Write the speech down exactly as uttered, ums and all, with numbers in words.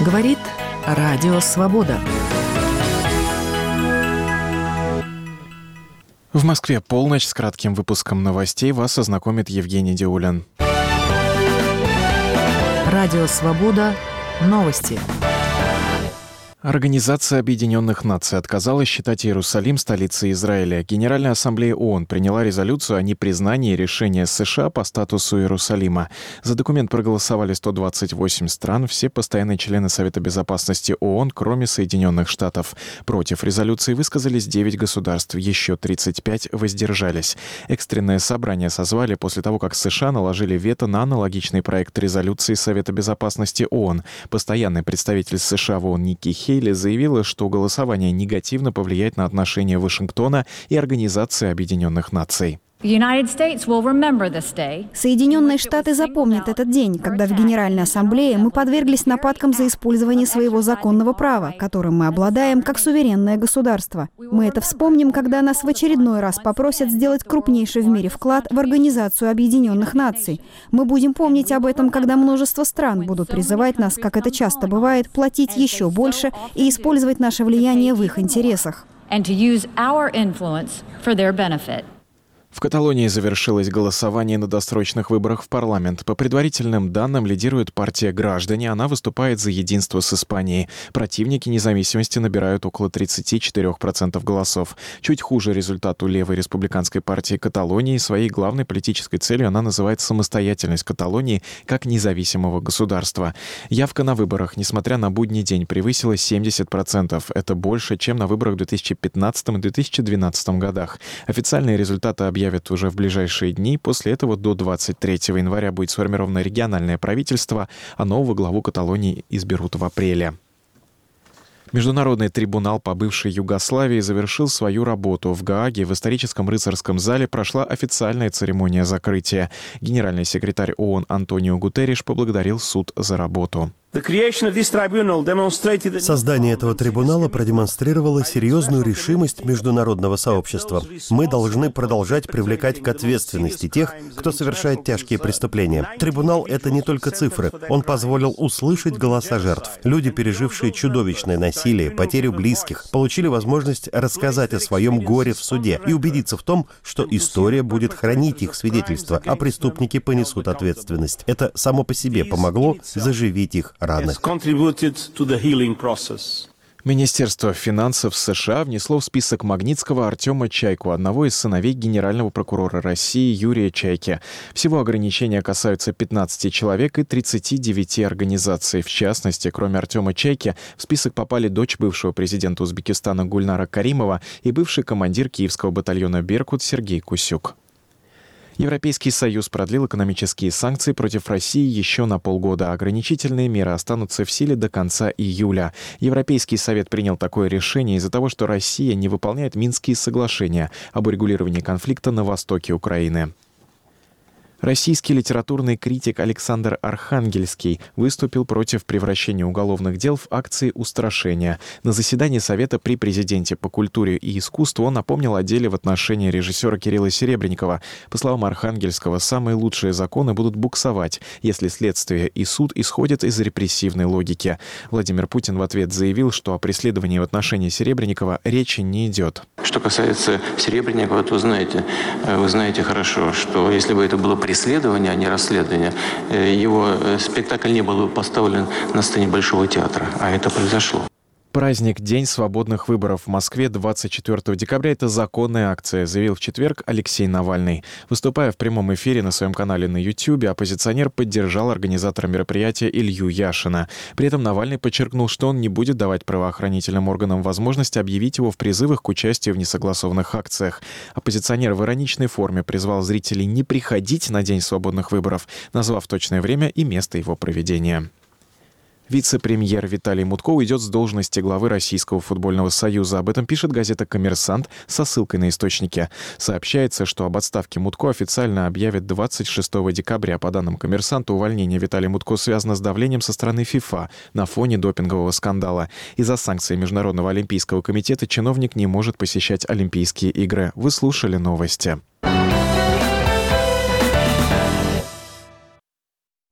Говорит Радио Свобода. В Москве полночь. С кратким выпуском новостей вас ознакомит Евгений Диулин. Радио Свобода. Новости. Организация Объединенных Наций отказалась считать Иерусалим столицей Израиля. Генеральная ассамблея ООН приняла резолюцию о непризнании решения США по статусу Иерусалима. За документ проголосовали сто двадцать восемь стран, все постоянные члены Совета Безопасности ООН, кроме Соединенных Штатов. Против резолюции высказались девять государств, еще тридцать пять воздержались. Экстренное собрание созвали после того, как США наложили вето на аналогичный проект резолюции Совета Безопасности ООН. Постоянный представитель США в ООН Ники Хейли заявила, что голосование негативно повлияет на отношения Вашингтона и Организации Объединенных Наций. Соединенные Штаты запомнят этот день, когда в Генеральной Ассамблее мы подверглись нападкам за использование своего законного права, которым мы обладаем как суверенное государство. Мы это вспомним, когда нас в очередной раз попросят сделать крупнейший в мире вклад в Организацию Объединенных Наций. Мы будем помнить об этом, когда множество стран будут призывать нас, как это часто бывает, платить еще больше и использовать наше влияние в их интересах. В Каталонии завершилось голосование на досрочных выборах в парламент. По предварительным данным лидирует партия «Граждане». Она выступает за единство с Испанией. Противники независимости набирают около тридцать четыре процента голосов. Чуть хуже результат у левой республиканской партии Каталонии. Своей главной политической целью она называет самостоятельность Каталонии как независимого государства. Явка на выборах, несмотря на будний день, превысила семьдесят процентов. Это больше, чем на выборах в две тысячи пятнадцатом и две тысячи двенадцатом годах. Официальные результаты объявят уже в ближайшие дни. После этого до двадцать третьего января будет сформировано региональное правительство, а нового главу Каталонии изберут в апреле. Международный трибунал по бывшей Югославии завершил свою работу. В Гааге в историческом рыцарском зале прошла официальная церемония закрытия. Генеральный секретарь ООН Антонио Гутерриш поблагодарил суд за работу. Создание этого трибунала продемонстрировало серьезную решимость международного сообщества. Мы должны продолжать привлекать к ответственности тех, кто совершает тяжкие преступления. Трибунал — это не только цифры. Он позволил услышать голоса жертв. Люди, пережившие чудовищное насилие, потерю близких, получили возможность рассказать о своем горе в суде и убедиться в том, что история будет хранить их свидетельства, а преступники понесут ответственность. Это само по себе помогло заживить их раны. Министерство финансов США внесло в список Магнитского Артема Чайку, одного из сыновей генерального прокурора России Юрия Чайки. Всего ограничения касаются пятнадцати человек и тридцати девяти организаций. В частности, кроме Артема Чайки, в список попали дочь бывшего президента Узбекистана Гульнара Каримова и бывший командир киевского батальона «Беркут» Сергей Кусюк. Европейский Союз продлил экономические санкции против России еще на полгода. Ограничительные меры останутся в силе до конца июля. Европейский Совет принял такое решение из-за того, что Россия не выполняет Минские соглашения об урегулировании конфликта на востоке Украины. Российский литературный критик Александр Архангельский выступил против превращения уголовных дел в акции устрашения. На заседании Совета при президенте по культуре и искусству он напомнил о деле в отношении режиссера Кирилла Серебренникова. По словам Архангельского, самые лучшие законы будут буксовать, если следствие и суд исходят из репрессивной логики. Владимир Путин в ответ заявил, что о преследовании в отношении Серебренникова речи не идет. Что касается Серебренникова, то знаете, вы знаете хорошо, что если бы это было преследование, а не расследование, его спектакль не был бы поставлен на сцене Большого театра, а это произошло. Праздник «День свободных выборов» в Москве двадцать четвёртого декабря – это законная акция, заявил в четверг Алексей Навальный. Выступая в прямом эфире на своем канале на Ютьюбе, оппозиционер поддержал организатора мероприятия Илью Яшина. При этом Навальный подчеркнул, что он не будет давать правоохранительным органам возможность объявить его в призывах к участию в несогласованных акциях. Оппозиционер в ироничной форме призвал зрителей не приходить на День свободных выборов, назвав точное время и место его проведения. Вице-премьер Виталий Мутко уйдет с должности главы Российского футбольного союза. Об этом пишет газета «Коммерсант» со ссылкой на источники. Сообщается, что об отставке Мутко официально объявят двадцать шестого декабря. По данным «Коммерсанта», увольнение Виталия Мутко связано с давлением со стороны ФИФА на фоне допингового скандала. Из-за санкций Международного олимпийского комитета чиновник не может посещать Олимпийские игры. Вы слушали новости.